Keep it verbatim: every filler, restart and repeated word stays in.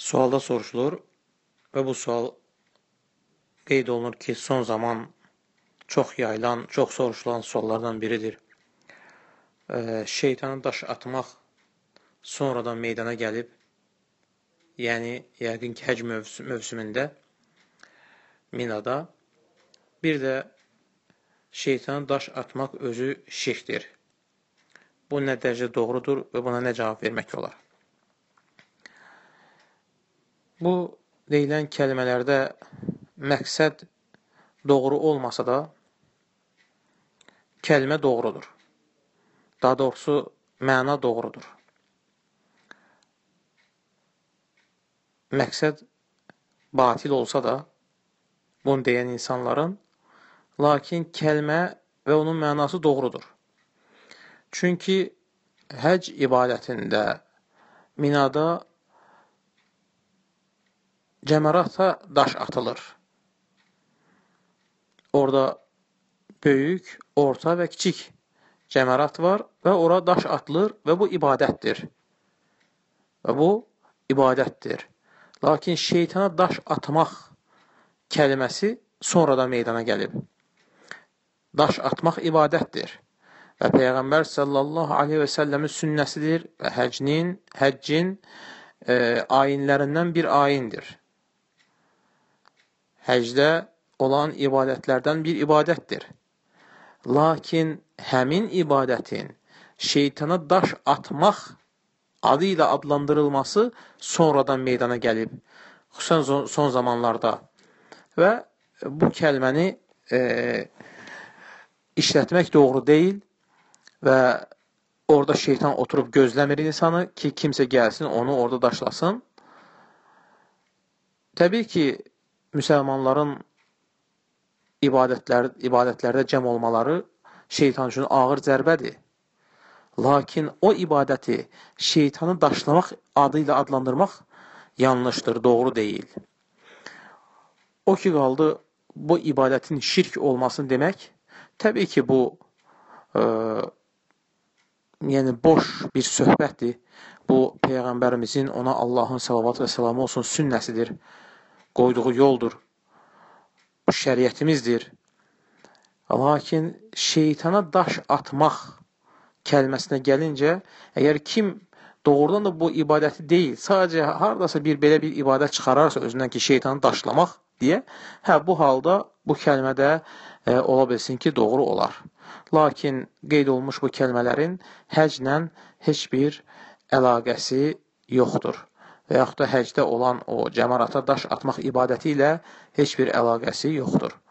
Sualda soruşulur və bu sual qeyd olunur ki, son zaman çox yayılan, çox soruşulan suallardan biridir. E, şeytana daş atmaq sonradan meydana gəlib, yəni yəqin ki, həc mövsüm, mövsümündə Minada. Bir də şeytana daş atmaq özü şirkdir. Bu nə dərəcə doğrudur və buna nə cavab vermək olar? Bu deyilən kəlmələrdə məqsəd doğru olmasa da, kəlmə doğrudur. Daha doğrusu, məna doğrudur. Məqsəd batil olsa da, bunu deyən insanların, lakin kəlmə və onun mənası doğrudur. Çünki həc ibadətində, Minada cəmərata daş atılır. Orada böyük, orta və kiçik cəmərat var və ora daş atılır və bu ibadətdir. Və bu ibadətdir. Lakin şeytana daş atmaq kəlməsi sonradan meydana gəlib. Daş atmaq ibadətdir. Və Peyğəmbər sallallahu aleyhi və səlləmin sünnəsidir və həcnin, həccin e, ayinlərindən bir ayindir. Həcdə olan ibadətlərdən bir ibadətdir. Lakin həmin ibadətin şeytana daş atmaq adı ilə adlandırılması sonradan meydana gəlib. Xüsusən son zamanlarda. Və bu kəlməni e, işlətmək doğru deyil və orada şeytan oturub gözləmir insanı ki, kimsə gəlsin, onu orada daşlasın. Təbii ki, müsəlmanların ibadətlər, ibadətlərdə cəm olmaları şeytan üçün ağır zərbədir. Lakin o ibadəti şeytanı daşlamaq adı ilə adlandırmaq yanlışdır, doğru deyil. O ki, qaldı bu ibadətin şirk olmasını demək, təbii ki, bu e, yəni boş bir söhbətdir. Bu, Peyğəmbərimizin, ona Allahın salavat və səlamı olsun, sünnəsidir, qoyduğu yoldur, bu şəriətimizdir. Lakin şeytana daş atmaq kəlməsinə gəlincə, əgər kim doğrudan da bu ibadəti deyil, sadəcə haradasa bir belə bir ibadət çıxararsa özündən ki, şeytanı daşlamaq deyə, hə, bu halda bu kəlmədə e, ola bilsin ki, doğru olar. Lakin qeyd olmuş bu kəlmələrin həclə heç bir əlaqəsi yoxdur. Və yaxud da həcdə olan o cəmarata daş atmaq ibadəti ilə heç bir əlaqəsi yoxdur.